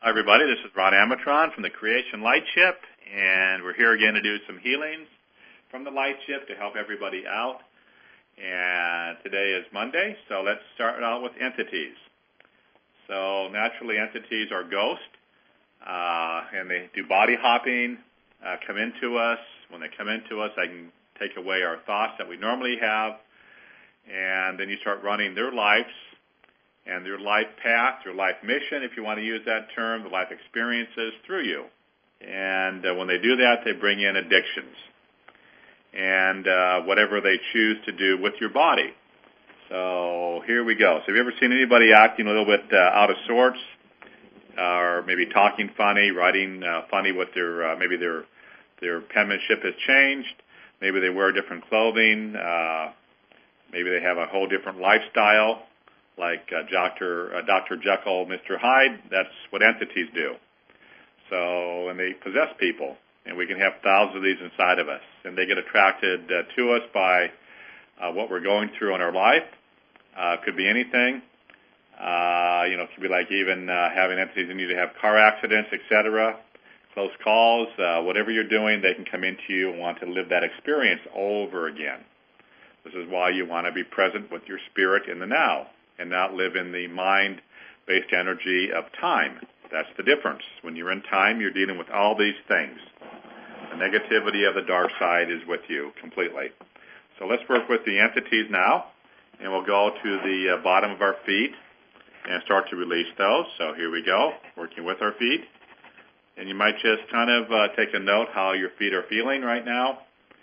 Hi, everybody. This is Ron Amatron from the Creation Light Ship, and we're here again to do some healings from the Light Ship to help everybody out. And today is Monday, so let's start out with entities. So naturally, entities are ghosts, and they do body hopping, come into us. When they come into us, they can take away our thoughts that we normally have, and then you start running their lives and their life path, their life mission, if you want to use that term, the life experiences through you. And when they do that, they bring in addictions and whatever they choose to do with your body. So here we go. So have you ever seen anybody acting a little bit out of sorts, or maybe talking funny, writing funny with their maybe their penmanship has changed, maybe they wear different clothing, maybe they have a whole different lifestyle, like Dr. Jekyll, Mr. Hyde. That's what entities do. So, and they possess people, and we can have thousands of these inside of us, and they get attracted to us by what we're going through in our life. Could be anything. It could be like even having entities in you to have car accidents, etc., close calls, whatever you're doing, they can come into you and want to live that experience over again. This is why you want to be present with your spirit in the now and not live in the mind-based energy of time. That's the difference. When you're in time, you're dealing with all these things. The negativity of the dark side is with you completely. So let's work with the entities now, and we'll go to the bottom of our feet and start to release those. So here we go, working with our feet. And you might just kind of take a note how your feet are feeling right now.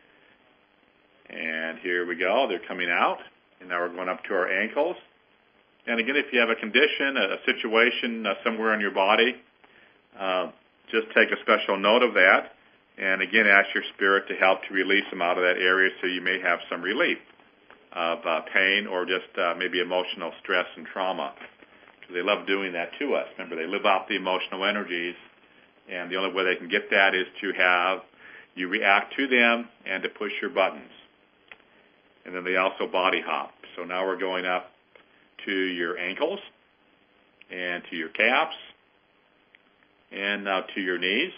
And here we go, they're coming out. And now we're going up to our ankles. And again, if you have a condition, a situation somewhere in your body, just take a special note of that. And again, ask your spirit to help to release them out of that area so you may have some relief of pain or just maybe emotional stress and trauma. Because they love doing that to us. Remember, they live off the emotional energies, and the only way they can get that is to have you react to them and to push your buttons. And then they also body hop. So now we're going up to your ankles and to your calves and now to your knees.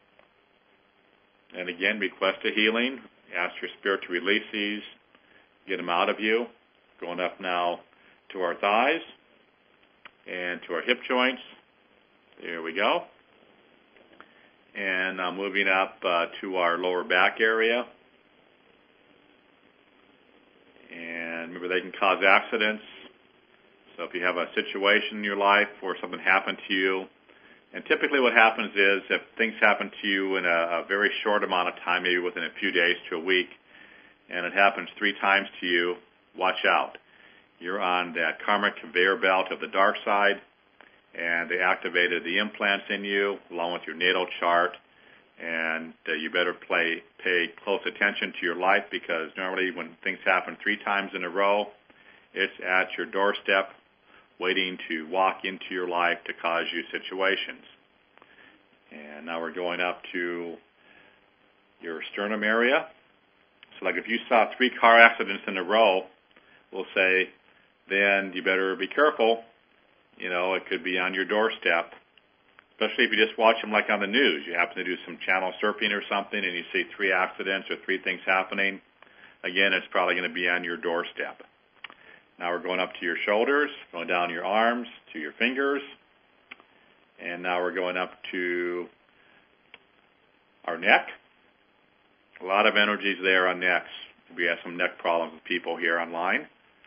And again, request a healing. Ask your spirit to release these, get them out of you. Going up now to our thighs and to our hip joints. There we go. And now moving up to our lower back area. And remember, they can cause accidents. So if you have a situation in your life where something happened to you, and typically what happens is if things happen to you in a very short amount of time, maybe within a few days to a week, and it happens 3 times to you, watch out. You're on that karmic conveyor belt of the dark side, and they activated the implants in you along with your natal chart, and you better pay close attention to your life, because normally when things happen 3 times in a row, it's at your doorstep waiting to walk into your life to cause you situations. And now we're going up to your sternum area. So like if you saw 3 car accidents in a row, we'll say, then you better be careful. It could be on your doorstep, especially if you just watch them like on the news. You happen to do some channel surfing or something and you see 3 accidents or 3 things happening. Again, it's probably going to be on your doorstep. Now we're going up to your shoulders, going down your arms, to your fingers. And now we're going up to our neck. A lot of energies there on necks. We have some neck problems with people here online.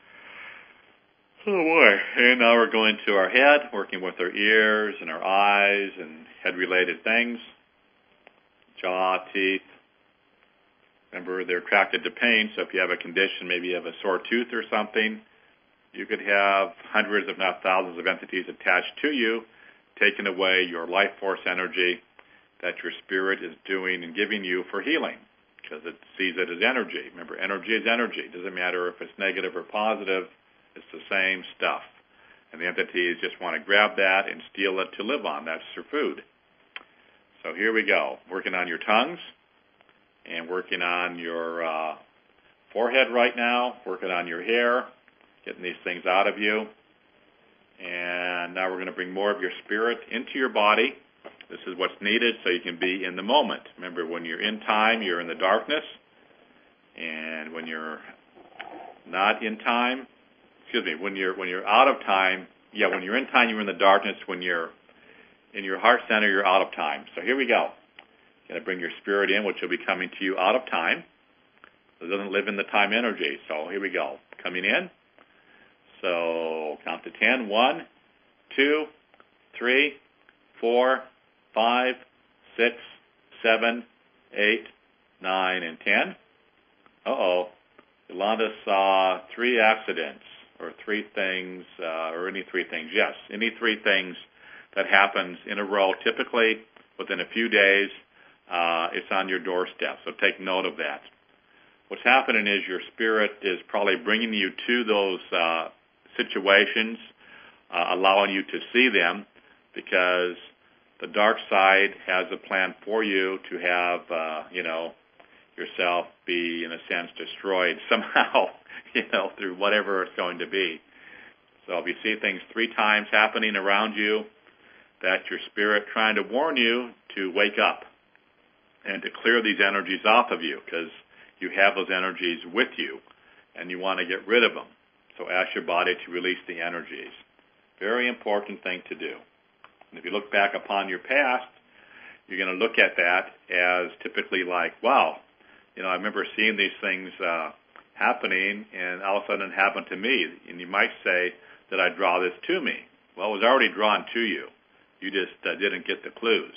Oh boy. And now we're going to our head, working with our ears and our eyes and head-related things. Jaw, teeth. Remember, they're attracted to pain, so if you have a condition, maybe you have a sore tooth or something, you could have hundreds, if not thousands, of entities attached to you, taking away your life force energy that your spirit is doing and giving you for healing, because it sees it as energy. Remember, energy is energy. It doesn't matter if it's negative or positive. It's the same stuff. And the entities just want to grab that and steal it to live on. That's their food. So here we go, working on your tongues and working on your forehead right now, working on your hair, getting these things out of you. And now we're going to bring more of your spirit into your body. This is what's needed so you can be in the moment. Remember, when you're in time, you're in the darkness. And when you're not in time, when you're out of time, when you're in time, you're in the darkness. When you're in your heart center, you're out of time. So here we go. You're going to bring your spirit in, which will be coming to you out of time. It doesn't live in the time energy. So here we go. Coming in. So count to 10. 1, 2, 3, 4, 5, 6, 7, 8, 9, and 10. Yolanda saw 3 accidents, or 3 things, or any 3 things. Yes, any 3 things that happens in a row, typically within a few days, it's on your doorstep. So take note of that. What's happening is your spirit is probably bringing you to those situations, allowing you to see them, because the dark side has a plan for you to have, yourself be, in a sense, destroyed somehow, through whatever it's going to be. So if you see things 3 times happening around you, that's your spirit trying to warn you to wake up and to clear these energies off of you, because you have those energies with you and you want to get rid of them. So ask your body to release the energies. Very important thing to do. And if you look back upon your past, you're going to look at that as typically like, wow, I remember seeing these things happening, and all of a sudden it happened to me. And you might say, did I draw this to me? Well, it was already drawn to you. You just didn't get the clues.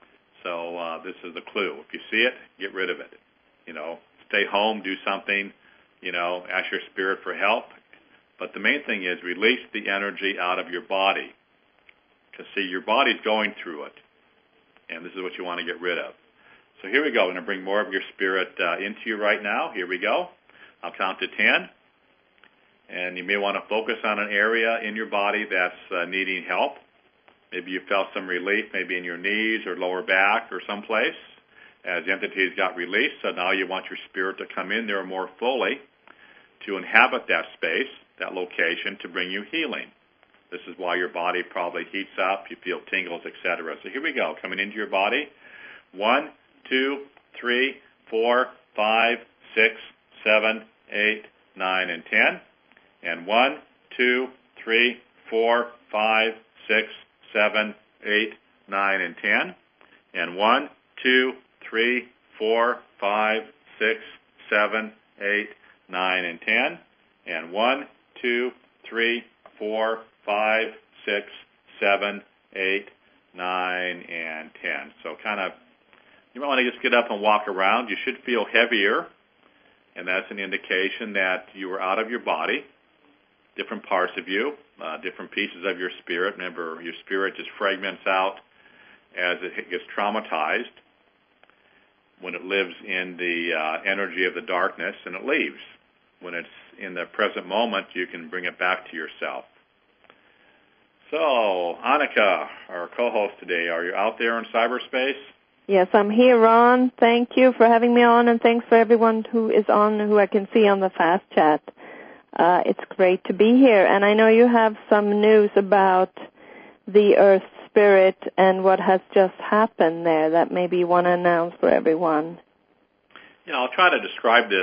So this is the clue. If you see it, get rid of it. Stay home, do something, ask your spirit for help. But the main thing is release the energy out of your body. Because, see, your body's going through it. And this is what you want to get rid of. So here we go. I'm going to bring more of your spirit into you right now. Here we go. I'll count to 10. And you may want to focus on an area in your body that's needing help. Maybe you felt some relief, maybe in your knees or lower back or someplace, as entities got released. So now you want your spirit to come in there more fully to inhabit that space, that location, to bring you healing. This is why your body probably heats up, you feel tingles, etc. So here we go, coming into your body. 1, 2, 3, 4, 5, 6, 7, 8, 9, and 10. And 1, 2, 3, 4, 5, 6, 7, 8, 9, and 10. And 1, 2, 3, 4, 5, 6, 7, 8, 9, and 10. And 1, 2, 3, 4, 5, 6, 7, 8, 9, and 10. So you might want to just get up and walk around. You should feel heavier, and that's an indication that you are out of your body, different parts of you, different pieces of your spirit. Remember, your spirit just fragments out as it gets traumatized when it lives in the energy of the darkness, and it leaves. When it's in the present moment, you can bring it back to yourself. So, Annika, our co-host today, are you out there in cyberspace? Yes, I'm here, Ron. Thank you for having me on, and thanks for everyone who is on, who I can see on the fast chat. It's great to be here, and I know you have some news about the Earth Spirit and what has just happened there that maybe you want to announce for everyone. I'll try to describe this.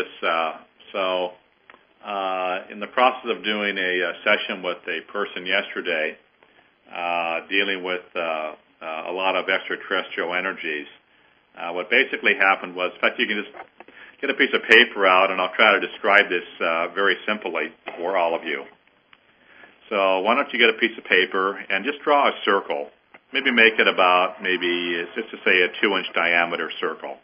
In the process of doing a session with a person yesterday, dealing with a lot of extraterrestrial energies, what basically happened was, in fact, you can just get a piece of paper out, and I'll try to describe this very simply for all of you. So why don't you get a piece of paper and just draw a circle. Maybe make it about, just to say, a 2-inch diameter circle.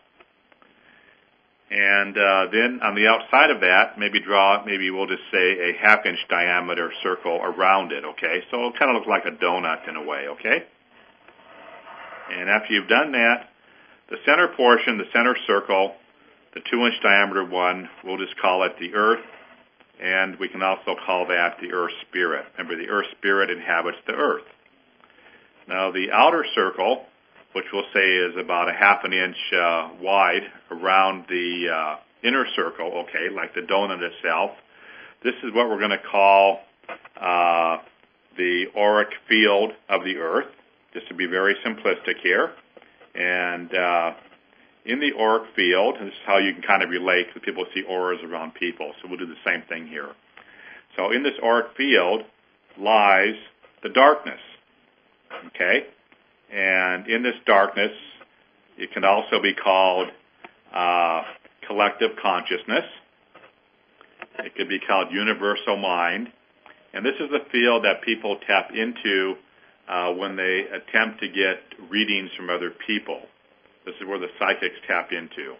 And then on the outside of that, maybe we'll just say a 1/2-inch diameter circle around it, okay? So it'll kind of look like a donut in a way, okay? And after you've done that, the center portion, the center circle, the 2-inch diameter one, we'll just call it the Earth, and we can also call that the Earth Spirit. Remember, the Earth Spirit inhabits the Earth. Now, the outer circle, which we'll say is about a 1/2 inch wide around the inner circle, okay, like the donut itself, this is what we're going to call the auric field of the Earth, just to be very simplistic here. And in the auric field, this is how you can kind of relate, because people see auras around people, so we'll do the same thing here. So in this auric field lies the darkness, okay? And in this darkness, it can also be called collective consciousness. It could be called universal mind. And this is the field that people tap into when they attempt to get readings from other people. This is where the psychics tap into,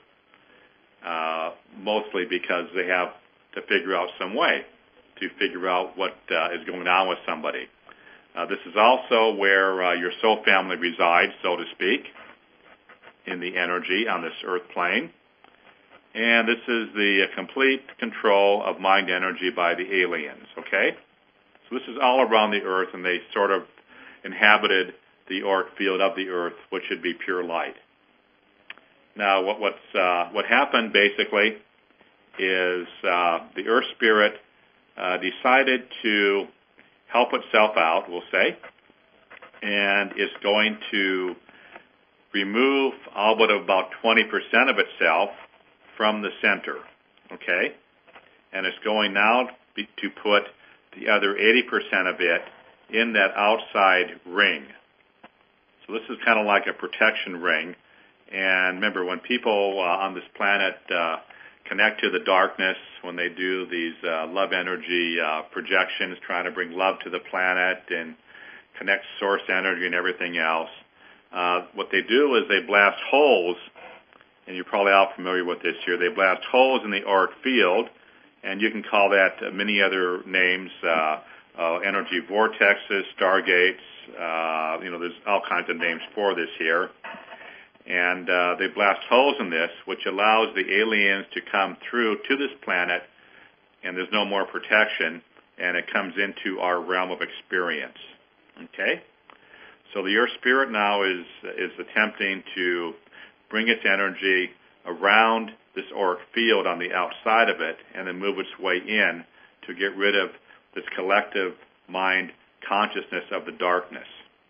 mostly because they have to figure out some way to figure out what is going on with somebody. This is also where your soul family resides, so to speak, in the energy on this earth plane. And this is the complete control of mind energy by the aliens, okay? So this is all around the earth, and they sort of inhabited the auric field of the earth, which should be pure light. Now, what happened basically is the Earth Spirit decided to help itself out, we'll say, and is going to remove all but about 20% of itself from the center, okay? And it's going now to put the other 80% of it in that outside ring. So this is kind of like a protection ring. And remember, when people on this planet connect to the darkness, when they do these love energy projections, trying to bring love to the planet and connect source energy and everything else, what they do is they blast holes, and you're probably all familiar with this here. They blast holes in the auric field, and you can call that many other names, energy vortexes, stargates, there's all kinds of names for this here. And they blast holes in this, which allows the aliens to come through to this planet, and there's no more protection, and it comes into our realm of experience. Okay? So the Earth Spirit now is attempting to bring its energy around this auric field on the outside of it, and then move its way in to get rid of this collective mind consciousness of the darkness.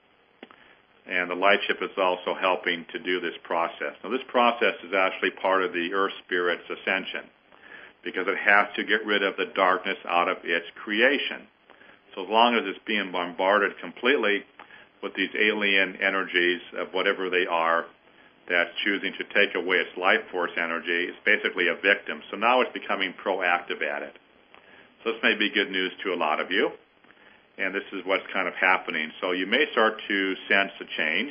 And the light ship is also helping to do this process. Now, this process is actually part of the Earth Spirit's ascension, because it has to get rid of the darkness out of its creation. So as long as it's being bombarded completely with these alien energies of whatever they are that's choosing to take away its life force energy, it's basically a victim. So now it's becoming proactive at it. So this may be good news to a lot of you. And this is what's kind of happening. So you may start to sense a change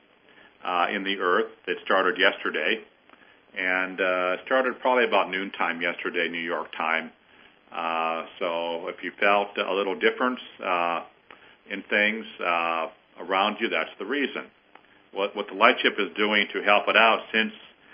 in the Earth that started yesterday, and started probably about noontime yesterday, New York time. So if you felt a little difference in things around you, that's the reason. What the light ship is doing to help it out, since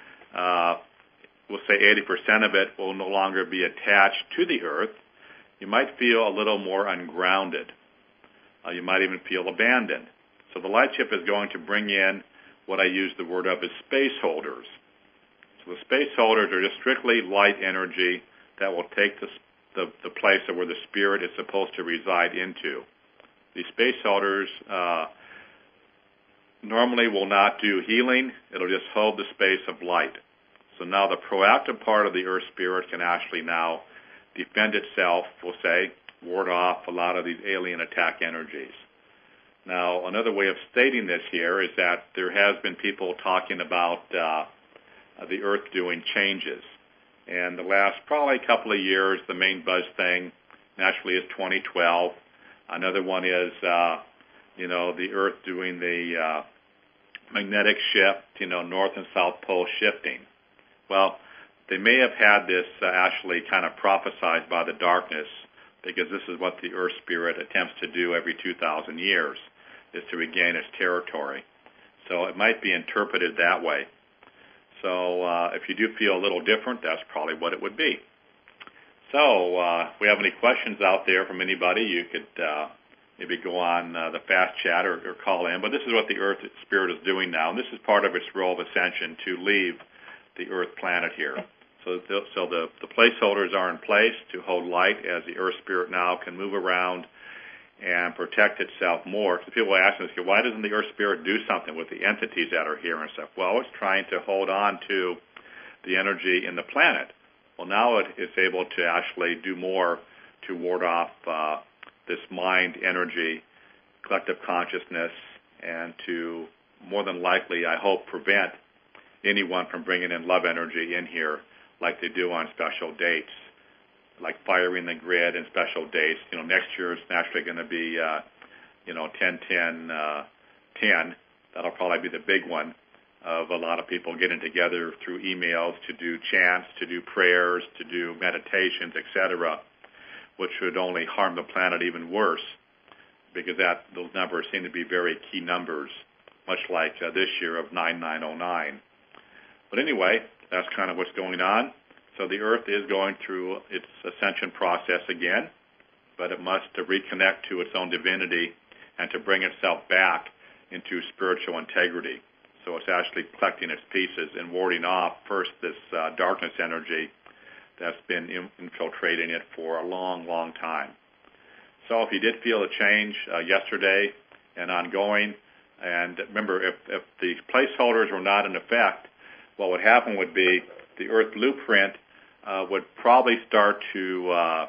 we'll say 80% of it will no longer be attached to the Earth, you might feel a little more ungrounded. You might even feel abandoned. So the light ship is going to bring in what I use the word of as space holders. So the space holders are just strictly light energy that will take the place of where the spirit is supposed to reside into. These space holders normally will not do healing. It'll just hold the space of light. So now the proactive part of the Earth Spirit can actually now defend itself, we'll say, ward off a lot of these alien attack energies. Now, another way of stating this here is that there has been people talking about the Earth doing changes. And the last probably couple of years, the main buzz thing naturally is 2012. Another one is, the Earth doing the magnetic shift, North and South Pole shifting. Well, they may have had this actually kind of prophesied by the darkness, because this is what the Earth Spirit attempts to do every 2,000 years, is to regain its territory. So it might be interpreted that way. So if you do feel a little different, that's probably what it would be. So if we have any questions out there from anybody, you could maybe go on the fast chat or call in. But this is what the Earth Spirit is doing now, and this is part of its role of ascension, to leave the Earth planet here. So the placeholders are in place to hold light as the Earth Spirit now can move around and protect itself more. Because people ask us, why doesn't the Earth Spirit do something with the entities that are here and stuff? Well, it's trying to hold on to the energy in the planet. Well, now it's able to actually do more to ward off this mind energy, collective consciousness, and to more than likely, I hope, prevent anyone from bringing in love energy in here like they do on special dates, like firing the grid and special dates. Next year is naturally going to be, 10-10-10. That'll probably be the big one of a lot of people getting together through emails to do chants, to do prayers, to do meditations, etc., which would only harm the planet even worse, because those numbers seem to be very key numbers, much like this year of 9909. But anyway, that's kind of what's going on. So the Earth is going through its ascension process again, but it must reconnect to its own divinity and to bring itself back into spiritual integrity. So it's actually collecting its pieces and warding off first this darkness energy that's been infiltrating it for a long, long time. So if you did feel a change yesterday and ongoing, and remember, if the placeholders were not in effect, what would happen would be the Earth blueprint would probably start to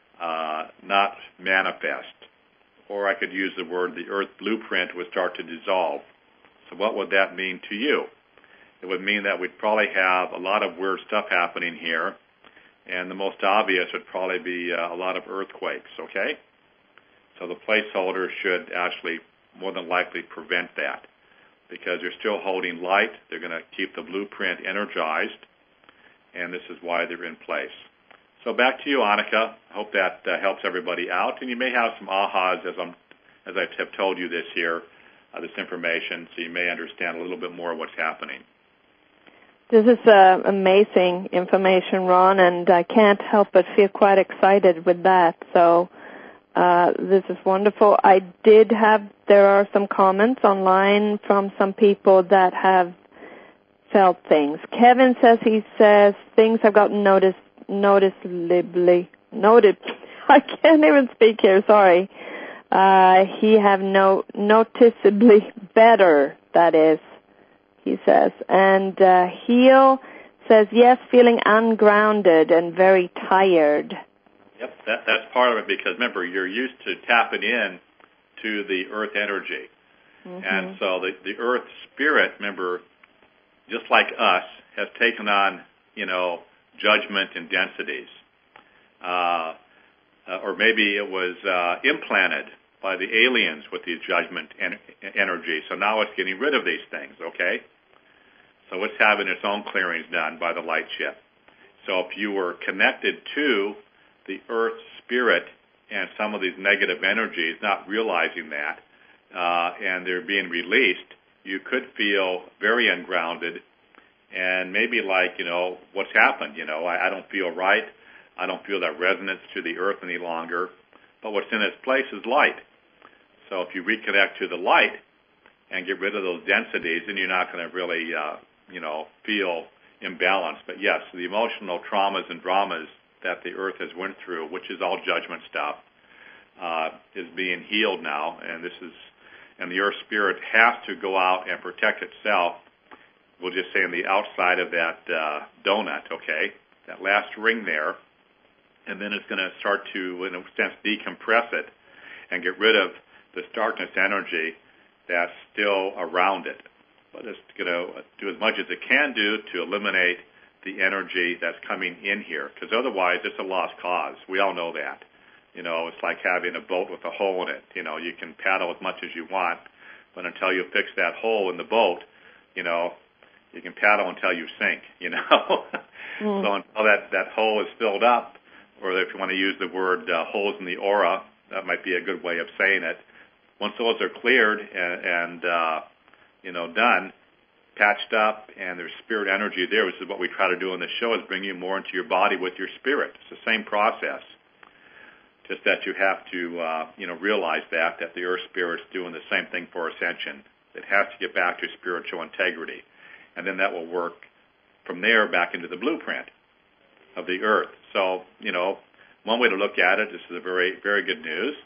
not manifest. Or I could use the word the Earth blueprint would start to dissolve. So what would that mean to you? It would mean that we'd probably have a lot of weird stuff happening here, and the most obvious would probably be a lot of earthquakes, okay? So the placeholders should actually more than likely prevent that, because they're still holding light. They're going to keep the blueprint energized, and this is why they're in place. So back to you, Annika. I hope that helps everybody out, and you may have some ahas as I have told you this here, this information, so you may understand a little bit more what's happening. This is amazing information, Ron, and I can't help but feel quite excited with that. So this is wonderful. There are some comments online from some people that have felt things. Kevin says things have gotten noticeably. I can't even speak here, sorry. He have noticeably better, that is, he says. And Heel says, yes, feeling ungrounded and very tired. Yep, that's part of it, because remember, you're used to tapping in to the Earth energy. Mm-hmm. And so the Earth spirit, remember, just like us, has taken on, judgment and densities. Or maybe it was implanted by the aliens with the judgment energy. So now it's getting rid of these things, okay? So it's having its own clearings done by the light ship. So if you were connected to the Earth spirit and some of these negative energies, not realizing that, and they're being released, you could feel very ungrounded and maybe like, what's happened? I don't feel right. I don't feel that resonance to the Earth any longer. But what's in its place is light. So if you reconnect to the light and get rid of those densities, then you're not going to really, feel imbalanced. But yes, the emotional traumas and dramas that the Earth has went through, which is all judgment stuff, is being healed now. And the Earth Spirit has to go out and protect itself. We'll just say on the outside of that donut, okay, that last ring there. And then it's going to start to, in a sense, decompress it and get rid of this darkness energy that's still around it. But it's going to do as much as it can do to eliminate the energy that's coming in here, because otherwise it's a lost cause. We all know that. It's like having a boat with a hole in it. You can paddle as much as you want, but until you fix that hole in the boat, you can paddle until you sink, So until that hole is filled up, or if you want to use the word holes in the aura, that might be a good way of saying it. Once those are cleared and done, patched up, and there's spirit energy there, which is what we try to do on the show, is bring you more into your body with your spirit. It's the same process, just that you have to realize that the Earth Spirit's doing the same thing for ascension. It has to get back to spiritual integrity, and then that will work from there back into the blueprint of the Earth. So, one way to look at it, this is a very, very good news.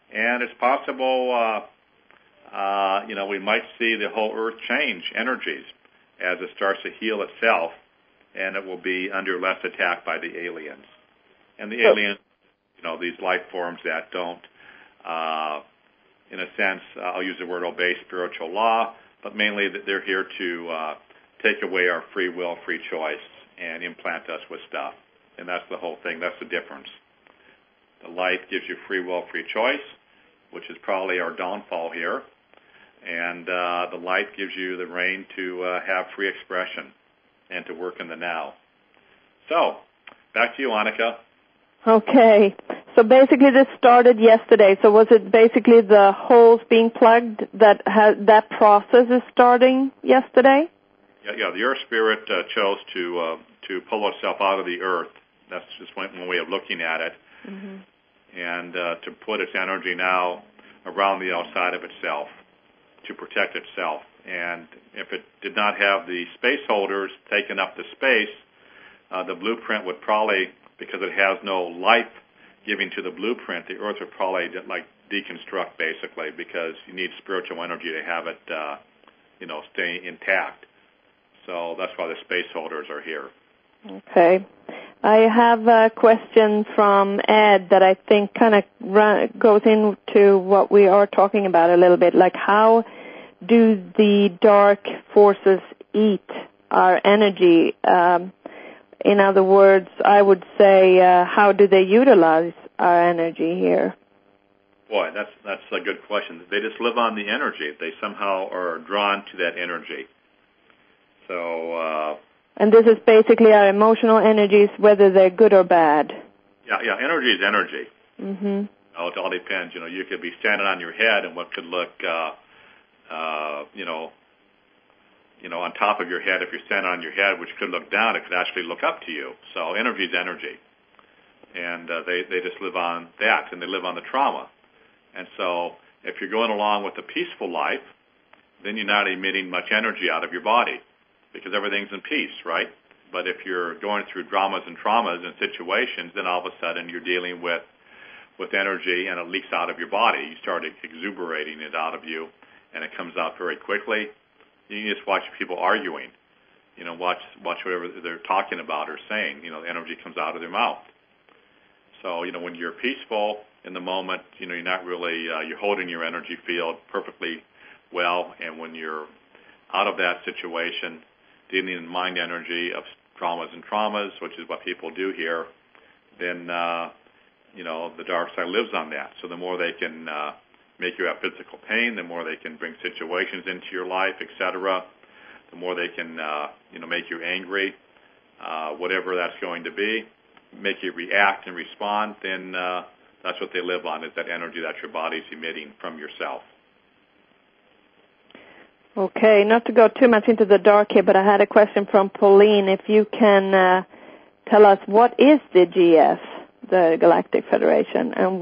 And it's possible, we might see the whole Earth change energies as it starts to heal itself, and it will be under less attack by the aliens. And the aliens, these life forms that don't, in a sense, I'll use the word obey spiritual law, but mainly that they're here to take away our free will, free choice, and implant us with stuff. And that's the whole thing. That's the difference. The light gives you free will, free choice, which is probably our downfall here. And the light gives you the reign to have free expression and to work in the now. So, back to you, Annika. Okay. So basically this started yesterday. So was it basically the holes being plugged that process is starting yesterday? Yeah. The Earth Spirit chose to pull itself out of the Earth. That's just one way of looking at it. Mm-hmm. And to put its energy now around the outside of itself to protect itself. And if it did not have the space holders taking up the space, the blueprint would probably, because it has no life giving to the blueprint, the Earth would probably deconstruct basically, because you need spiritual energy to have it, stay intact. So that's why the space holders are here. Okay. I have a question from Ed that I think kind of goes into what we are talking about a little bit, like how do the dark forces eat our energy? In other words, I would say, how do they utilize our energy here? Boy, that's a good question. They just live on the energy. They somehow are drawn to that energy. So. And this is basically our emotional energies, whether they're good or bad. Yeah. Energy is energy. Mm-hmm. It all depends. You could be standing on your head, and what could look, on top of your head, if you're standing on your head, which could look down, it could actually look up to you. So energy is energy. And they just live on that, and they live on the trauma. And so if you're going along with a peaceful life, then you're not emitting much energy out of your body because everything's in peace, right? But if you're going through dramas and traumas and situations, then all of a sudden you're dealing with energy, and it leaks out of your body. You start exuberating it out of you, and it comes out very quickly. You can just watch people arguing. Watch whatever they're talking about or saying. The energy comes out of their mouth. So, when you're peaceful in the moment, you're not really, you're holding your energy field perfectly well. And when you're out of that situation, dealing in mind energy of traumas, which is what people do here, then, the dark side lives on that. So the more they can make you have physical pain, the more they can bring situations into your life, etc. The more they can, make you angry, whatever that's going to be, make you react and respond, then that's what they live on, is that energy that your body's emitting from yourself. Okay, not to go too much into the dark here, but I had a question from Pauline. If you can tell us, what is the GF, the Galactic Federation, and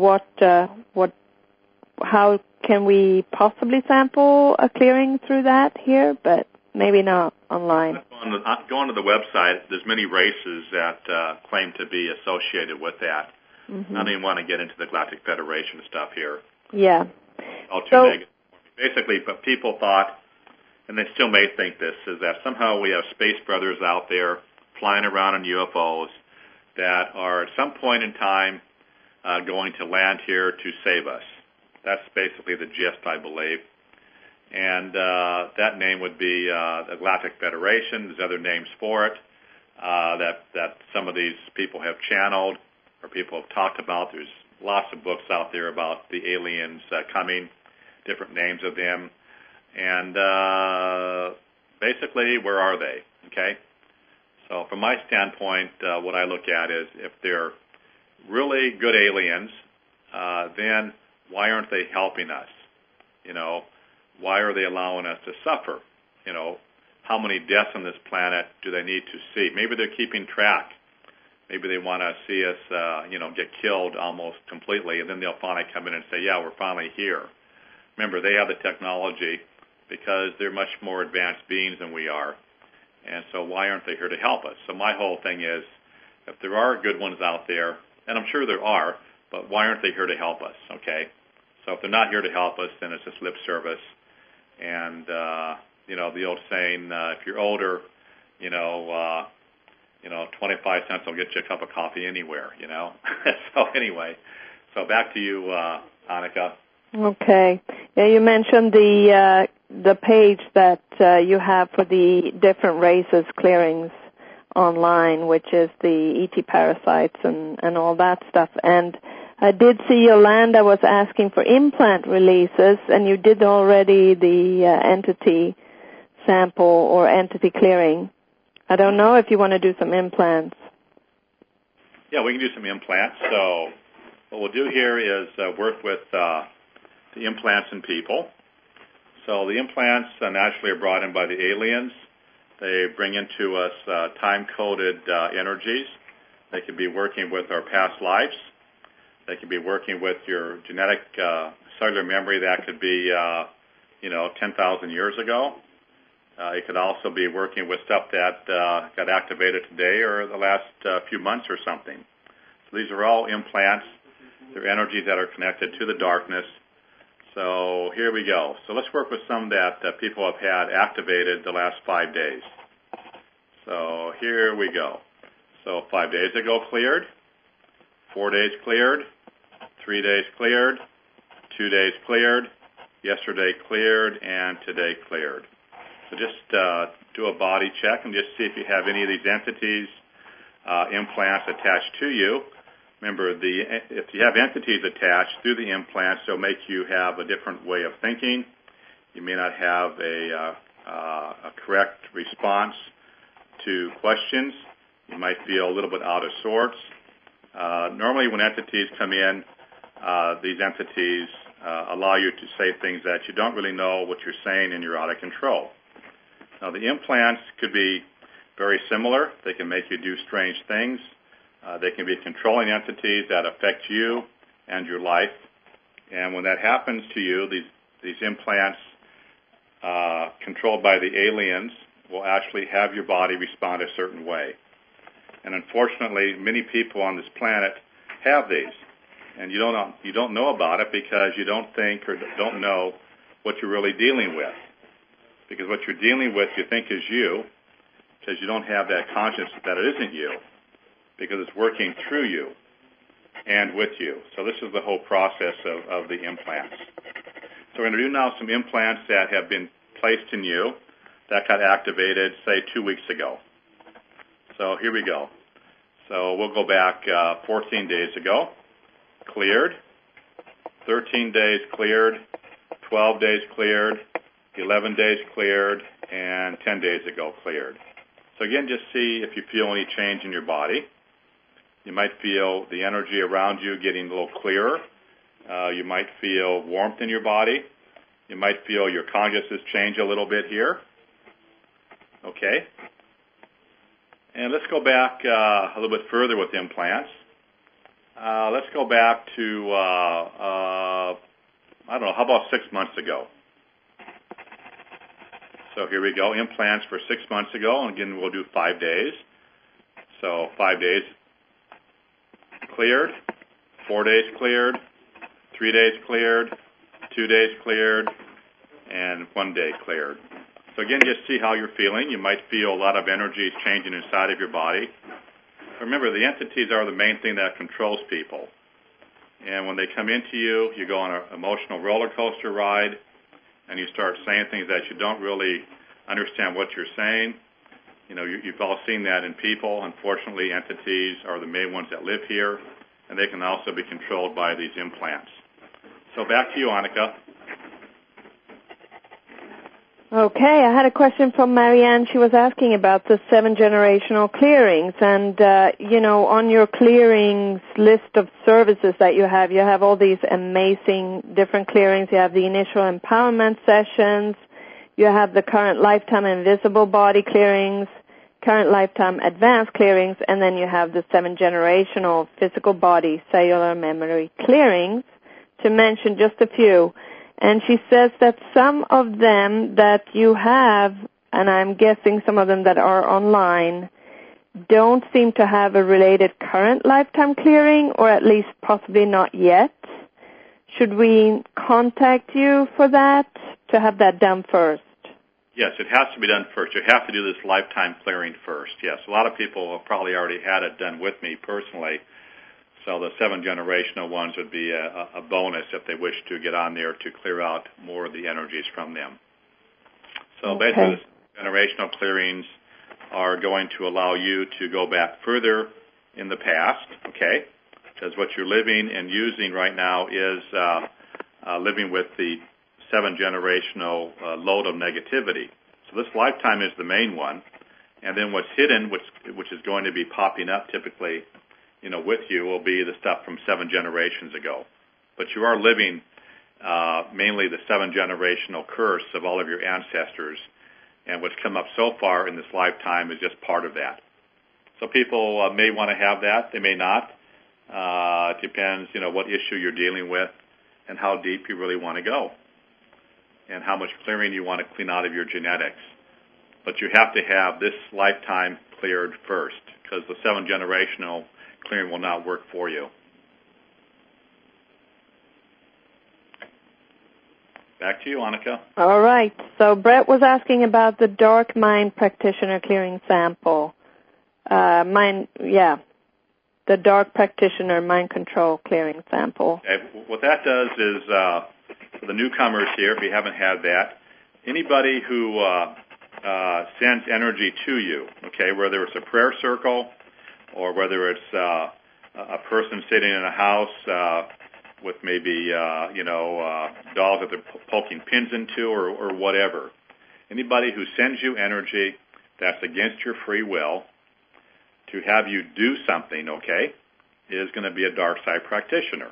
how can we possibly sample a clearing through that here, but maybe not online? Going to the website, there's many races that claim to be associated with that. Mm-hmm. I don't even want to get into the Galactic Federation stuff here. Yeah. All too negative. Basically, but people thought, and they still may think this, is that somehow we have space brothers out there flying around in UFOs that are at some point in time going to land here to save us. That's basically the gist, I believe. And that name would be the Galactic Federation. There's other names for it that some of these people have channeled or people have talked about. There's lots of books out there about the aliens coming, different names of them. And basically, where are they? Okay? So from my standpoint, what I look at is if they're really good aliens, then why aren't they helping us? Why are they allowing us to suffer? How many deaths on this planet do they need to see? Maybe they're keeping track. Maybe they want to see us, get killed almost completely, and then they'll finally come in and say, yeah, we're finally here. Remember, they have the technology because they're much more advanced beings than we are. And so why aren't they here to help us? So my whole thing is, if there are good ones out there, and I'm sure there are, but why aren't they here to help us, okay? So if they're not here to help us, then it's just lip service. And, the old saying, if you're older, 25 cents will get you a cup of coffee anywhere, So anyway, back to you, Annika. Okay. Yeah, you mentioned the page that you have for the different races clearings online, which is the ET parasites and all that stuff. And I did see Yolanda was asking for implant releases, and you did already the entity sample or entity clearing. I don't know if you want to do some implants. Yeah, we can do some implants. So what we'll do here is work with the implants in people. So the implants naturally are brought in by the aliens. They bring into us time-coded energies. They could be working with our past lives. They could be working with your genetic cellular memory that could be, 10,000 years ago. It could also be working with stuff that got activated today or the last few months or something. So these are all implants. They're energies that are connected to the darkness. So here we go. So let's work with some that people have had activated the last 5 days. So here we go. So 5 days ago cleared, 4 days cleared, 3 days cleared, 2 days cleared, yesterday cleared, and today cleared. So just do a body check and just see if you have any of these entities, implants attached to you. Remember, if you have entities attached through the implants, they'll make you have a different way of thinking. You may not have a correct response to questions. You might feel a little bit out of sorts. Normally when entities come in, these entities allow you to say things that you don't really know what you're saying and you're out of control. Now, the implants could be very similar. They can make you do strange things. They can be controlling entities that affect you and your life. And when that happens to you, these implants controlled by the aliens will actually have your body respond a certain way. And unfortunately, many people on this planet have these. And you don't know about it because you don't think or don't know what you're really dealing with. Because what you're dealing with you think is you, because you don't have that consciousness that it isn't you, because it's working through you and with you. So this is the whole process of the implants. So we're going to do now some implants that have been placed in you that got activated, say, 2 weeks ago. So here we go. So we'll go back 14 days ago, cleared, 13 days cleared, 12 days cleared, 11 days cleared, and 10 days ago cleared. So again, just see if you feel any change in your body. You might feel the energy around you getting a little clearer. You might feel warmth in your body. You might feel your consciousness change a little bit here. Okay. And let's go back a little bit further with implants. Let's go back to, I don't know, how about 6 months ago? So here we go, implants for 6 months ago, and again, we'll do 5 days. So 5 days cleared, 4 days cleared, 3 days cleared, 2 days cleared, and 1 day cleared. So again, just see how you're feeling. You might feel a lot of energy changing inside of your body. Remember, the entities are the main thing that controls people. And when they come into you, you go on an emotional roller coaster ride, and you start saying things that you don't really understand what you're saying. You've all seen that in people. Unfortunately, entities are the main ones that live here, and they can also be controlled by these implants. So back to you, Annika. Okay, I had a question from Marianne. She was asking about the 7 generational clearings. And, on your clearings list of services that you have all these amazing different clearings. You have the initial empowerment sessions. You have the current lifetime invisible body clearings, current lifetime advanced clearings, and then you have the 7 generational physical body cellular memory clearings, to mention just a few. And she says that some of them that you have, and I'm guessing some of them that are online, don't seem to have a related current lifetime clearing, or at least possibly not yet. Should we contact you for that, to have that done first? Yes, it has to be done first. You have to do this lifetime clearing first. Yes, a lot of people have probably already had it done with me personally. So the 7 generational ones would be a bonus if they wish to get on there to clear out more of the energies from them. So basically, the generational clearings are going to allow you to go back further in the past, okay? Because what you're living and using right now is living with the 7 generational load of negativity. So this lifetime is the main one. And then what's hidden, which is going to be popping up typically, with you, will be the stuff from 7 generations ago. But you are living mainly the 7 generational curse of all of your ancestors. And what's come up so far in this lifetime is just part of that. So people may want to have that. They may not. It depends, what issue you're dealing with and how deep you really want to go and how much clearing you want to clean out of your genetics. But you have to have this lifetime cleared first, because the 7 generational clearing will not work for you. Back to you, Annika. All right. So Brett was asking about the Dark Mind Practitioner clearing sample. The Dark Practitioner Mind Control clearing sample. Okay. What that does is, for the newcomers here, if you haven't had that, anybody who sends energy to you, okay, whether it's a prayer circle or whether it's a person sitting in a house with maybe, dolls that they're poking pins into or whatever. Anybody who sends you energy that's against your free will to have you do something, okay, is going to be a dark side practitioner.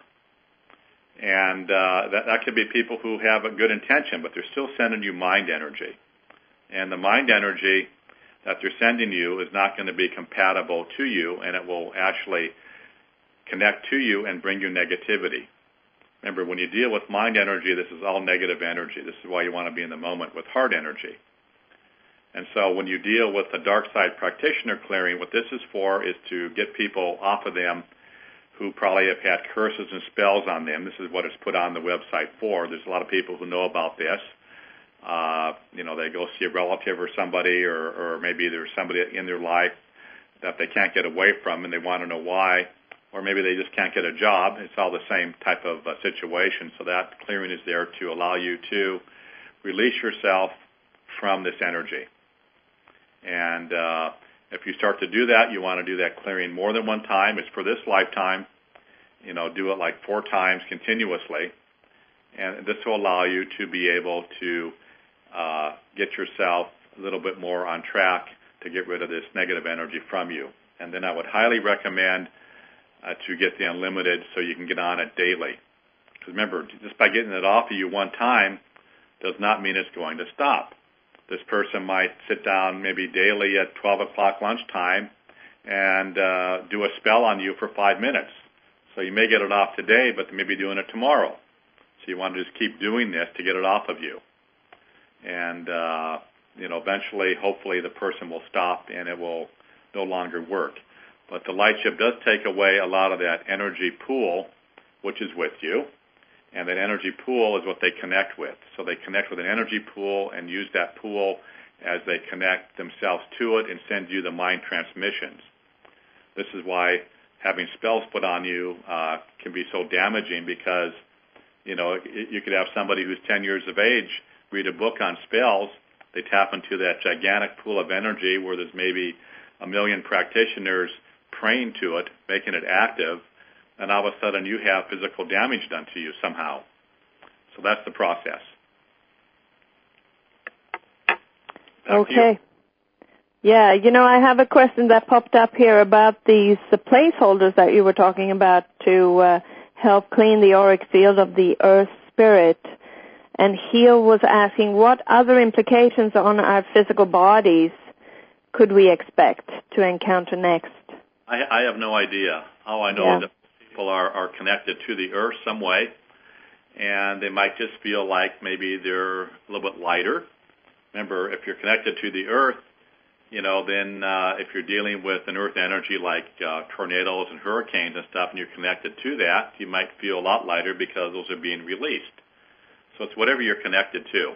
And that could be people who have a good intention, but they're still sending you mind energy. And the mind energy that they're sending you is not going to be compatible to you, and it will actually connect to you and bring you negativity. Remember, when you deal with mind energy, this is all negative energy. This is why you want to be in the moment with heart energy. And so when you deal with the dark side practitioner clearing, what this is for is to get people off of them who probably have had curses and spells on them. This is what it's put on the website for. There's a lot of people who know about this. They go see a relative or somebody, or maybe there's somebody in their life that they can't get away from and they want to know why. Or maybe they just can't get a job. It's all the same type of situation. So that clearing is there to allow you to release yourself from this energy. And if you start to do that, you want to do that clearing more than one time. It's for this lifetime. Do it like 4 times continuously. And this will allow you to be able to get yourself a little bit more on track to get rid of this negative energy from you. And then I would highly recommend to get the unlimited so you can get on it daily. Because remember, just by getting it off of you one time does not mean it's going to stop. This person might sit down maybe daily at 12 o'clock lunchtime and do a spell on you for 5 minutes. So you may get it off today, but they may be doing it tomorrow. So you want to just keep doing this to get it off of you. And, eventually, hopefully, the person will stop and it will no longer work. But the light ship does take away a lot of that energy pool, which is with you. And that energy pool is what they connect with. So they connect with an energy pool and use that pool as they connect themselves to it and send you the mind transmissions. This is why having spells put on you can be so damaging, because, you could have somebody who's 10 years of age read a book on spells. They tap into that gigantic pool of energy where there's maybe 1 million practitioners praying to it, making it active, and all of a sudden you have physical damage done to you somehow. So that's the process. Okay. Yeah, I have a question that popped up here about these placeholders that you were talking about to help clean the auric field of the earth spirit. And Heal was asking, what other implications on our physical bodies could we expect to encounter next? I have no idea. All I know is that people are connected to the earth some way, and they might just feel like maybe they're a little bit lighter. Remember, if you're connected to the earth, then if you're dealing with an earth energy like tornadoes and hurricanes and stuff, and you're connected to that, you might feel a lot lighter because those are being released. So it's whatever you're connected to.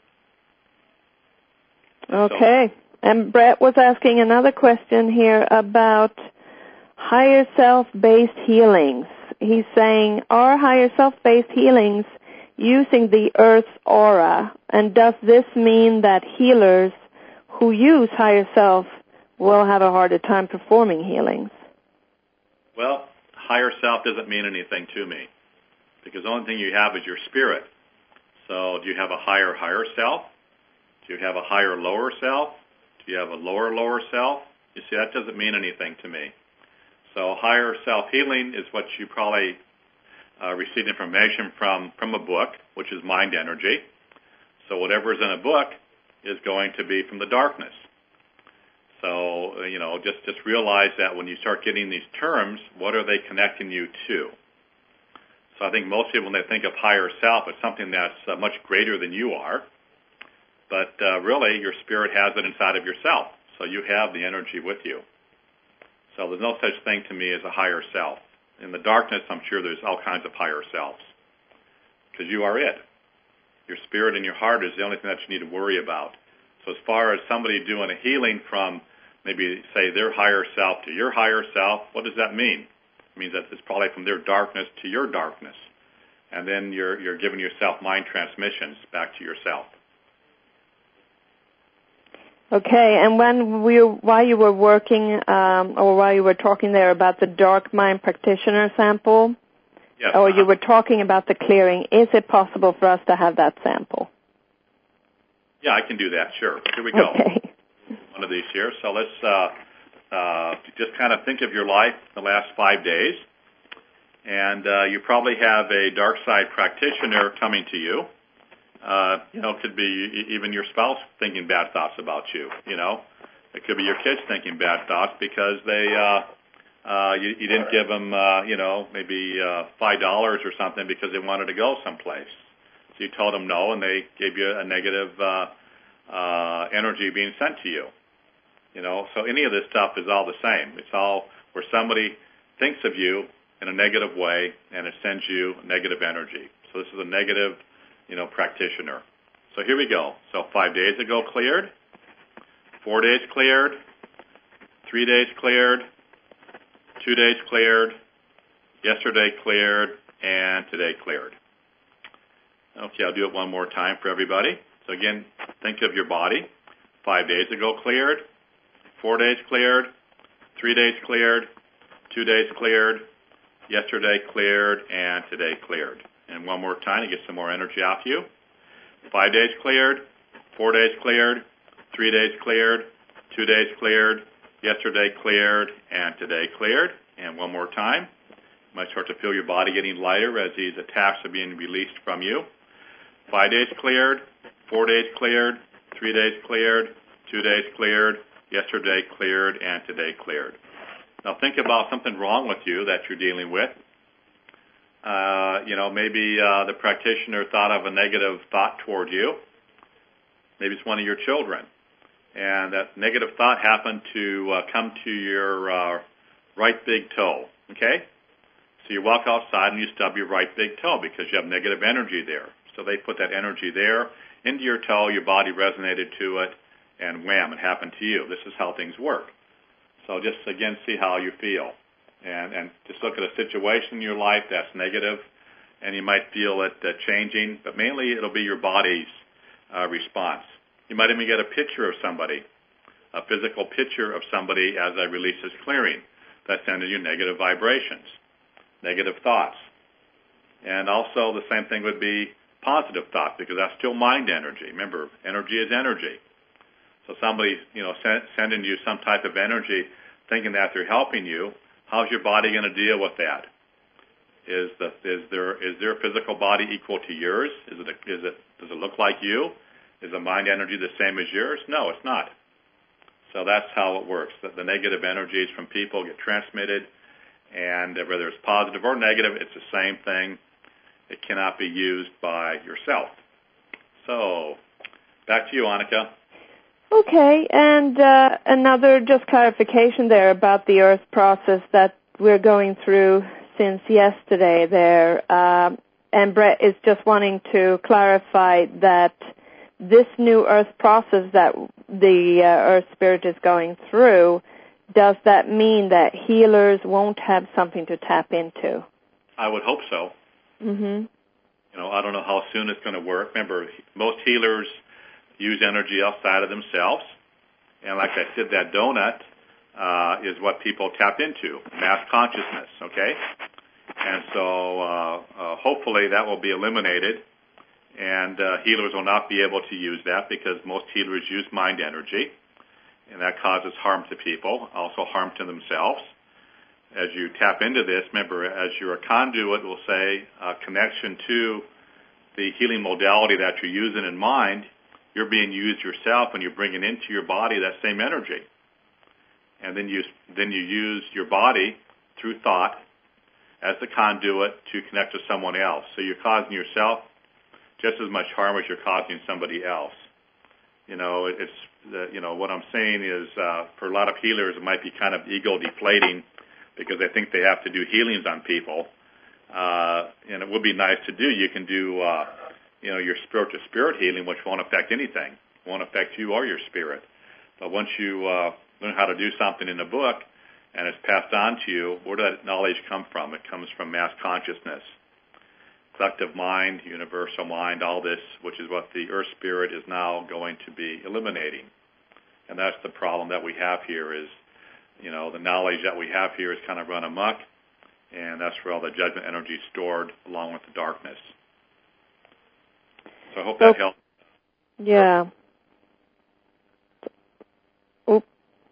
Okay. And Brett was asking another question here about higher self-based healings. He's saying, are higher self-based healings using the Earth's aura? And does this mean that healers who use higher self will have a harder time performing healings? Well, higher self doesn't mean anything to me, because the only thing you have is your spirit. So do you have a higher self? Do you have a higher lower self? Do you have a lower self? You see, that doesn't mean anything to me. So higher self-healing is what you probably received information from a book, which is mind energy. So whatever is in a book is going to be from the darkness. So, just realize that when you start getting these terms, what are they connecting you to? So I think most people, when they think of higher self, it's something that's much greater than you are. But really, your spirit has it inside of yourself. So you have the energy with you. So there's no such thing to me as a higher self. In the darkness, I'm sure there's all kinds of higher selves, because you are it. Your spirit and your heart is the only thing that you need to worry about. So as far as somebody doing a healing from maybe, say, their higher self to your higher self, what does that mean? It means that it's probably from their darkness to your darkness. And then you're giving yourself mind transmissions back to yourself. Okay, and while you were working, or while you were talking there about the dark mind practitioner sample, yes, or you were talking about the clearing, is it possible for us to have that sample? Yeah, I can do that, sure. Here we go. Okay. One of these here. So let's just kind of think of your life the last 5 days. And you probably have a dark side practitioner coming to you. It could be even your spouse thinking bad thoughts about you. It could be your kids thinking bad thoughts because you didn't give them, maybe $5 or something because they wanted to go someplace. So you told them no, and they gave you a negative energy being sent to you. So any of this stuff is all the same. It's all where somebody thinks of you in a negative way, and it sends you negative energy. So this is a negative practitioner. So here we go. So 5 days ago cleared, 4 days cleared, 3 days cleared, 2 days cleared, yesterday cleared, and today cleared. Okay, I'll do it one more time for everybody. So again, think of your body. 5 days ago cleared, 4 days cleared, 3 days cleared, 2 days cleared, yesterday cleared, and today cleared. And one more time to get some more energy off you. 5 days cleared, 4 days cleared, 3 days cleared, 2 days cleared, yesterday cleared, and today cleared. And one more time. You might start to feel your body getting lighter as these attacks are being released from you. 5 days cleared, 4 days cleared, 3 days cleared, 2 days cleared, yesterday cleared, and today cleared. Now think about something wrong with you that you're dealing with. Maybe the practitioner thought of a negative thought toward you. Maybe it's one of your children. And that negative thought happened to come to your right big toe, okay? So you walk outside and you stub your right big toe because you have negative energy there. So they put that energy there into your toe, your body resonated to it, and wham, it happened to you. This is how things work. So just, again, see how you feel. And just look at a situation in your life that's negative, and you might feel it changing, but mainly it'll be your body's response. You might even get a picture of somebody, a physical picture of somebody as I release this clearing. That's sending you negative vibrations, negative thoughts. And also the same thing would be positive thoughts, because that's still mind energy. Remember, energy is energy. So somebody's, sending you some type of energy thinking that they're helping you. How's your body going to deal with that? Is their physical body equal to yours? Does it look like you? Is the mind energy the same as yours? No, it's not. So that's how it works. The negative energies from people get transmitted, and whether it's positive or negative, it's the same thing. It cannot be used by yourself. So back to you, Annika. Okay, and another just clarification there about the Earth process that we're going through since yesterday there. and Brett is just wanting to clarify that this new earth process that the Earth Spirit is going through, does that mean that healers won't have something to tap into? I would hope so. Mm-hmm. I don't know how soon it's going to work. Remember, most healers use energy outside of themselves. And like I said, that donut is what people tap into, mass consciousness, okay? And so hopefully that will be eliminated, and healers will not be able to use that because most healers use mind energy, and that causes harm to people, also harm to themselves. As you tap into this, remember, as you're a conduit, we'll say, connection to the healing modality that you're using in mind, you're being used yourself, and you're bringing into your body that same energy. And then you use your body through thought as the conduit to connect to someone else. So you're causing yourself just as much harm as you're causing somebody else. What I'm saying is for a lot of healers, it might be kind of ego deflating because they think they have to do healings on people. And it would be nice to do. You can do, your spirit-to-spirit healing, which won't affect anything. It won't affect you or your spirit. But once you learn how to do something in the book and it's passed on to you, where does that knowledge come from? It comes from mass consciousness, collective mind, universal mind, all this, which is what the Earth Spirit is now going to be eliminating. And that's the problem that we have here is, the knowledge that we have here is kind of run amok, and that's where all the judgment energy is stored along with the darkness. So I hope that helps. Yeah. Oop.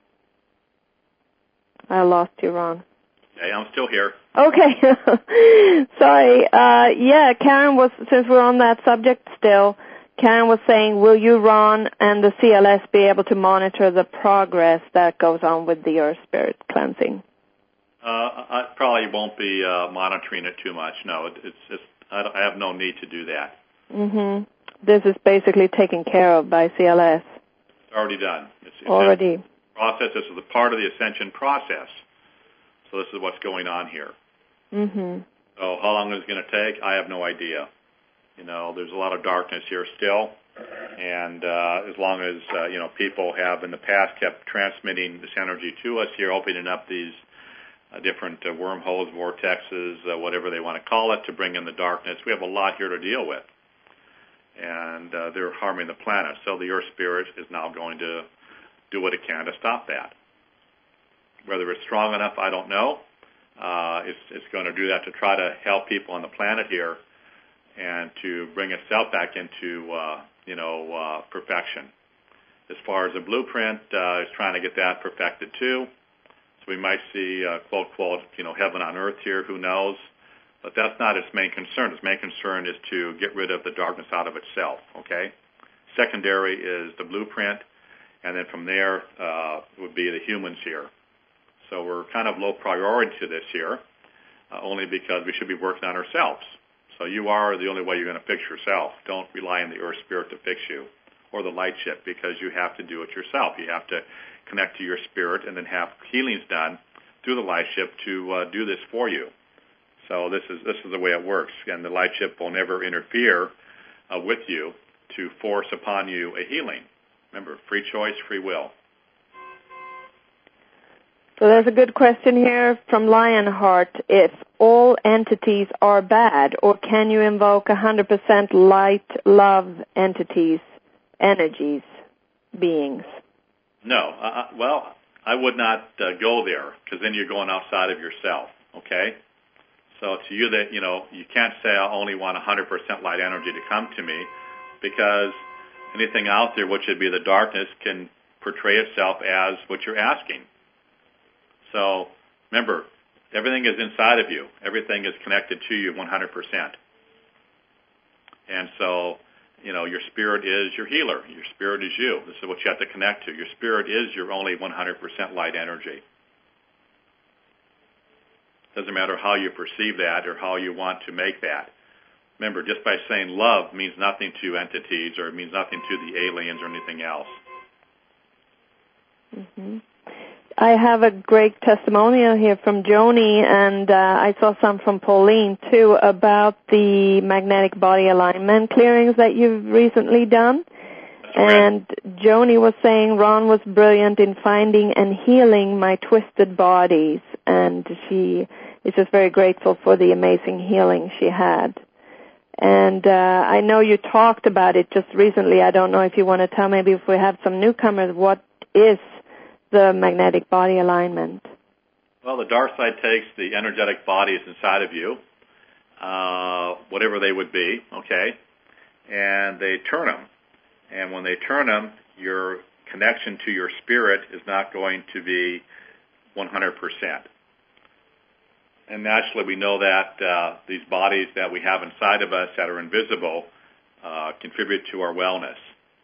I lost you, Ron. Hey, I'm still here. Okay. Sorry. Karen was, since we're on that subject still, Karen was saying, will you, Ron, and the CLS be able to monitor the progress that goes on with the Earth Spirit cleansing? I probably won't be monitoring it too much. No, I have no need to do that. Mm-hmm. This is basically taken care of by CLS. It's already done. It's already. Process. This is a part of the ascension process. So this is what's going on here. Mm-hmm. So how long is it going to take? I have no idea. There's a lot of darkness here still, and as long as people have in the past kept transmitting this energy to us here, opening up these different wormholes, vortexes, whatever they want to call it, to bring in the darkness, we have a lot here to deal with, and they're harming the planet. So the Earth Spirit is now going to do what it can to stop that. Whether it's strong enough, I don't know. It's going to do that to try to help people on the planet here and to bring itself back into, perfection. As far as the blueprint, it's trying to get that perfected too. So we might see, quote, heaven on earth here, who knows. But that's not its main concern. Its main concern is to get rid of the darkness out of itself, okay? Secondary is the blueprint, and then from there would be the humans here. So we're kind of low priority to this here, only because we should be working on ourselves. So you are the only way you're going to fix yourself. Don't rely on the Earth Spirit to fix you or the light ship, because you have to do it yourself. You have to connect to your spirit and then have healings done through the light ship to do this for you. So this is the way it works. And the light ship will never interfere with you to force upon you a healing. Remember, free choice, free will. So there's a good question here from Lionheart. If all entities are bad, or can you invoke 100% light, love entities, energies, beings? No. I would not go there, because then you're going outside of yourself, okay? So to you that, you can't say I only want 100% light energy to come to me, because anything out there, which would be the darkness, can portray itself as what you're asking. So remember, everything is inside of you. Everything is connected to you 100%. And so, your spirit is your healer. Your spirit is you. This is what you have to connect to. Your spirit is your only 100% light energy. Doesn't matter how you perceive that or how you want to make that. Remember, just by saying love means nothing to entities, or it means nothing to the aliens or anything else. Mm-hmm. I have a great testimonial here from Joni, and I saw some from Pauline, too, about the magnetic body alignment clearings that you've recently done. And Joni was saying Ron was brilliant in finding and healing my twisted bodies, and she is just very grateful for the amazing healing she had. And I know you talked about it just recently. I don't know if you want to tell, maybe if we have some newcomers, what is the magnetic body alignment? Well, the dark side takes the energetic bodies inside of you, whatever they would be, okay, and they turn them. And when they turn them, your connection to your spirit is not going to be 100%. And naturally, we know that these bodies that we have inside of us that are invisible contribute to our wellness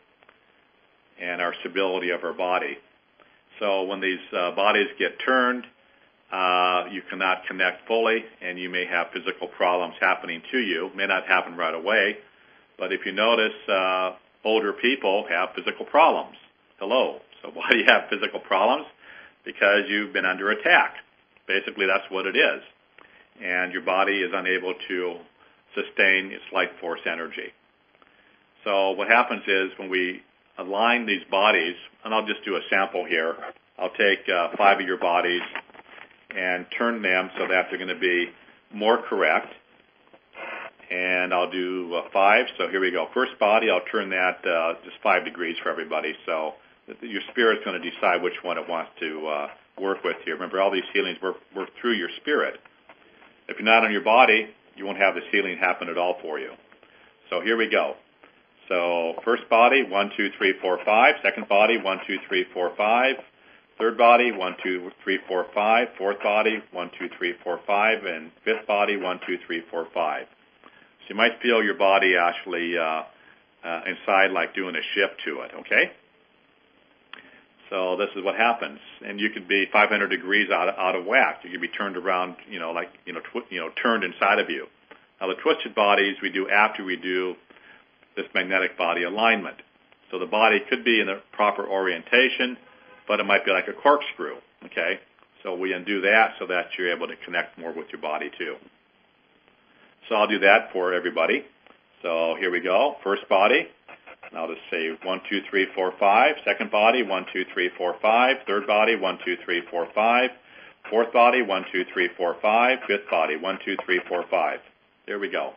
and our stability of our body. So when these bodies get turned, you cannot connect fully, and you may have physical problems happening to you. It may not happen right away, but if you notice, older people have physical problems. Hello. So why do you have physical problems? Because you've been under attack. Basically, that's what it is. And your body is unable to sustain its life force energy. So what happens is when we align these bodies, and I'll just do a sample here. I'll take 5 of your bodies and turn them so that they're going to be more correct. And I'll do 5. So here we go. First body, I'll turn that just 5 degrees for everybody. So your spirit's going to decide which one it wants to work with here. Remember, all these healings work through your spirit. If you're not on your body, you won't have this healing happen at all for you. So here we go. So first body, 1, 2, 3, 4, 5. Second body, 1, 2, 3, 4, 5. Third body, 1, 2, 3, 4, 5. Fourth body, 1, 2, 3, 4, 5. And fifth body, 1, 2, 3, 4, 5. So you might feel your body actually inside like doing a shift to it, okay? So this is what happens. And you could be 500 degrees out of whack. You could be turned around, turned inside of you. Now the twisted bodies we do after we do this magnetic body alignment. So the body could be in the proper orientation, but it might be like a corkscrew, okay? So we undo that so that you're able to connect more with your body too. So I'll do that for everybody. So here we go. First body. I'll just say 1, 2, 3, 4, 5. Second body, 1, 2, 3, 4, 5. Third body, 1, 2, 3, 4, 5. Fourth body, 1, 2, 3, 4, 5. Fifth body, 1, 2, 3, 4, 5. There we go.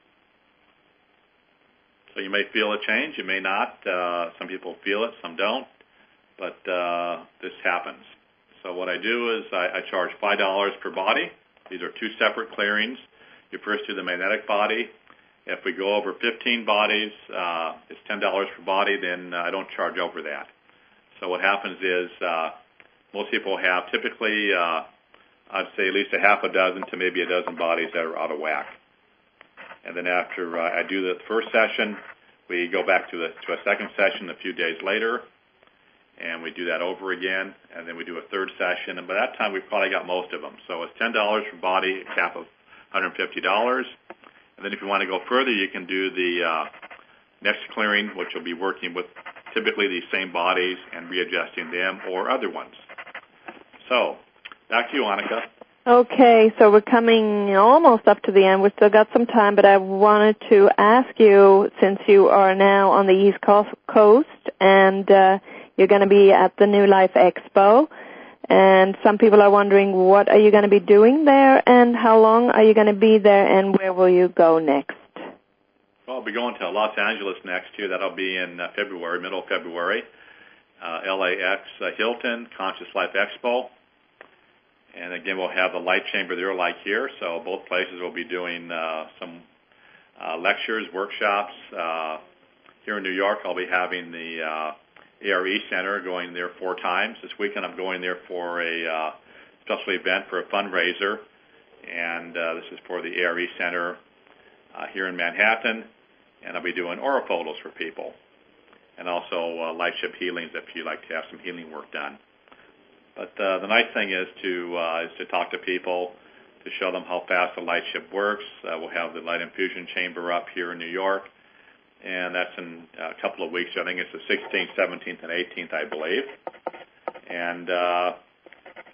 So you may feel a change. You may not. Some people feel it. Some don't. But this happens. So what I do is I charge $5 per body. These are 2 separate clearings. You first do the magnetic body. If we go over 15 bodies, it's $10 per body, then I don't charge over that. So what happens is most people have typically, I'd say at least a half a dozen to maybe a dozen bodies that are out of whack. And then after I do the first session, we go back to a second session a few days later, and we do that over again, and then we do a third session. And by that time, we've probably got most of them. So it's $10 per body, a cap of $150. And then if you want to go further, you can do the next clearing, which will be working with typically these same bodies and readjusting them or other ones. So back to you, Annika. Okay, so we're coming almost up to the end. We've still got some time, but I wanted to ask you, since you are now on the East Coast and you're going to be at the New Life Expo, and some people are wondering, what are you going to be doing there, and how long are you going to be there, and where will you go next? Well, I'll be going to Los Angeles next year. That'll be in February, middle of February. LAX Hilton, Conscious Life Expo. And again, we'll have the light chamber there like here. So both places will be doing some lectures, workshops. Here in New York, I'll be having the ARE Center, going there 4 times. This weekend I'm going there for a special event for a fundraiser, and this is for the ARE Center here in Manhattan, and I'll be doing aura photos for people, and also light ship healings if you'd like to have some healing work done. But the nice thing is to talk to people, to show them how fast the light ship works. We'll have the light infusion chamber up here in New York, and that's in a couple of weeks. I think it's the 16th, 17th, and 18th, I believe. And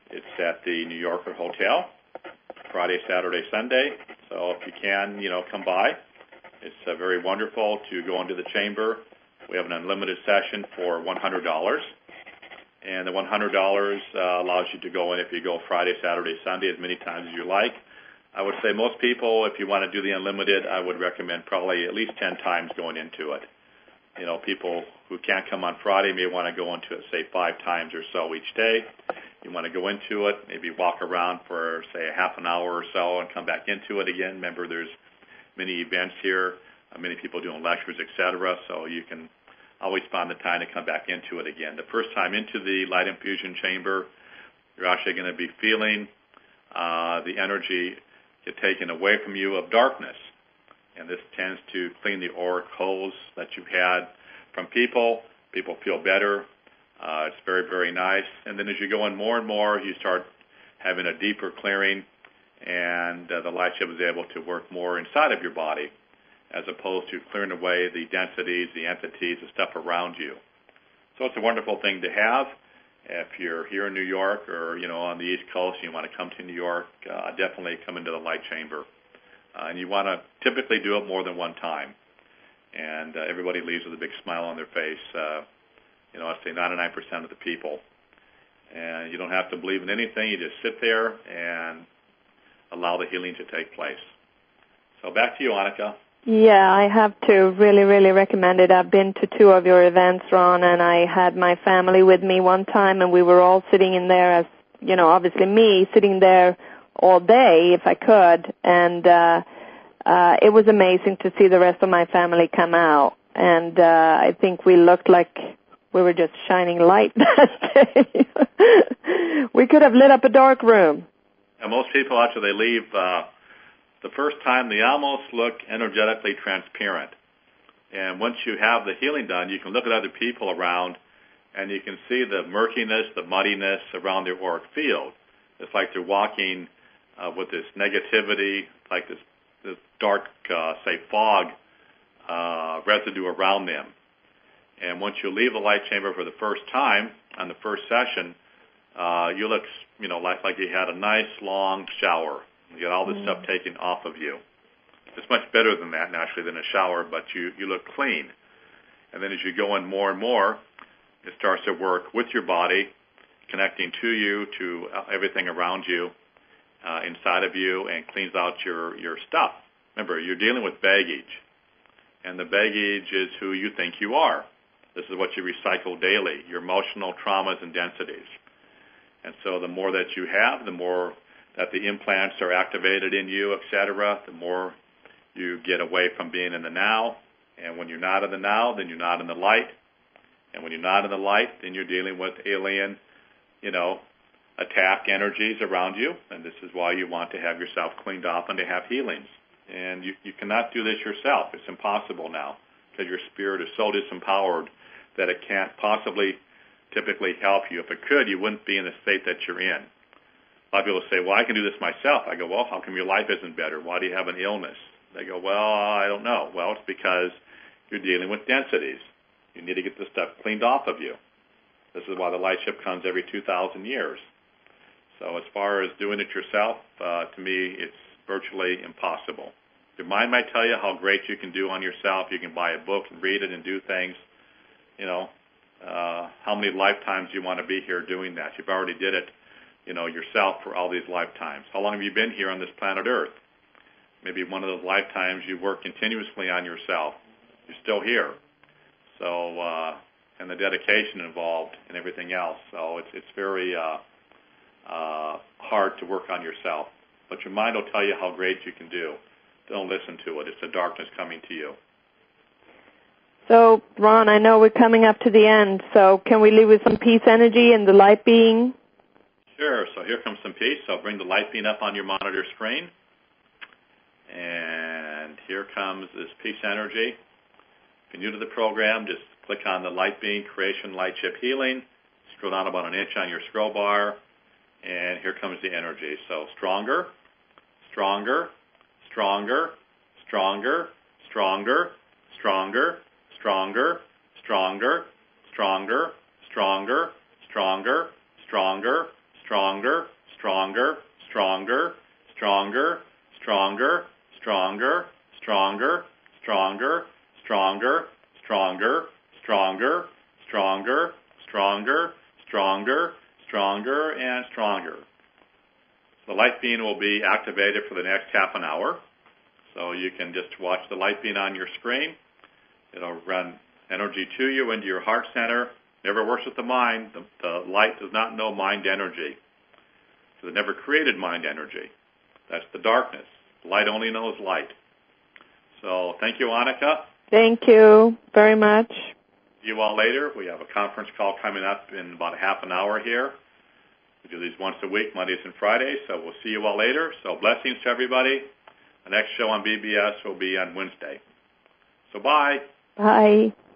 It's at the New Yorker Hotel, Friday, Saturday, Sunday. So if you can, come by. It's very wonderful to go into the chamber. We have an unlimited session for $100. And the $100 allows you to go in if you go Friday, Saturday, Sunday, as many times as you like. I would say most people, if you want to do the unlimited, I would recommend probably at least 10 times going into it. People who can't come on Friday may want to go into it, say, 5 times or so each day. You want to go into it, maybe walk around for, say, a half an hour or so and come back into it again. Remember, there's many events here, many people doing lectures, etc., so you can always find the time to come back into it again. The first time into the light infusion chamber, you're actually going to be feeling the energy get taken away from you of darkness. And this tends to clean the auric holes that you've had from people. People feel better. It's very, very nice. And then as you go in more and more, you start having a deeper clearing, and the light ship is able to work more inside of your body as opposed to clearing away the densities, the entities, the stuff around you. So it's a wonderful thing to have. If you're here in New York or, on the East Coast and you want to come to New York, definitely come into the light chamber. And you want to typically do it more than one time. And everybody leaves with a big smile on their face. I'd say 99% of the people. And you don't have to believe in anything. You just sit there and allow the healing to take place. So back to you, Annika. Yeah, I have to really, really recommend it. I've been to 2 of your events, Ron, and I had my family with me one time, and we were all sitting in there as, obviously me sitting there all day if I could, and it was amazing to see the rest of my family come out, and I think we looked like we were just shining light that day. We could have lit up a dark room. And most people, after they leave the first time, they almost look energetically transparent. And once you have the healing done, you can look at other people around, and you can see the murkiness, the muddiness around their auric field. It's like they're walking with this negativity, like this dark, say, fog residue around them. And once you leave the light chamber for the first time on the first session, you look, like you had a nice long shower. You get all this stuff taken off of you. It's much better than that, naturally, than a shower, but you look clean. And then as you go in more and more, it starts to work with your body, connecting to you, to everything around you, inside of you, and cleans out your stuff. Remember, you're dealing with baggage, and the baggage is who you think you are. This is what you recycle daily, your emotional traumas and densities. And so the more that you have, the more that the implants are activated in you, etc., the more you get away from being in the now. And when you're not in the now, then you're not in the light. And when you're not in the light, then you're dealing with alien, attack energies around you. And this is why you want to have yourself cleaned off and to have healings. And you cannot do this yourself. It's impossible now because your spirit is so disempowered that it can't possibly typically help you. If it could, you wouldn't be in the state that you're in. A lot of people say, well, I can do this myself. I go, well, how come your life isn't better? Why do you have an illness? They go, well, I don't know. Well, it's because you're dealing with densities. You need to get this stuff cleaned off of you. This is why the light ship comes every 2,000 years. So as far as doing it yourself, to me, it's virtually impossible. Your mind might tell you how great you can do on yourself. You can buy a book and read it and do things. How many lifetimes do you want to be here doing that? You've already did it, yourself for all these lifetimes. How long have you been here on this planet Earth? Maybe one of those lifetimes you work continuously on yourself. You're still here. So, and the dedication involved and everything else. So it's very hard to work on yourself. But your mind will tell you how great you can do. Don't listen to it. It's the darkness coming to you. So, Ron, I know we're coming up to the end, so can we leave with some peace energy and the light being? Sure. So here comes some peace. I'll bring the light being up on your monitor screen. And here comes this peace energy. If you're new to the program, just click on the light being, creation, light chip healing. Scroll down about an inch on your scroll bar. And here comes the energy. So stronger, stronger, stronger, stronger, stronger, stronger, stronger, stronger, stronger, stronger, stronger, stronger, stronger, stronger, stronger, stronger, stronger, stronger, stronger, stronger, stronger, stronger, stronger, stronger, stronger, stronger, stronger, and stronger. The light beam will be activated for the next half an hour. So you can just watch the light beam on your screen. It'll run energy to you into your heart center. Never works with the mind. The light does not know mind energy. So it never created mind energy. That's the darkness. Light only knows light. So thank you, Annika. Thank you very much. See you all later. We have a conference call coming up in about a half an hour here. We do these once a week, Mondays and Fridays, so we'll see you all later. So blessings to everybody. The next show on BBS will be on Wednesday. So bye. Bye.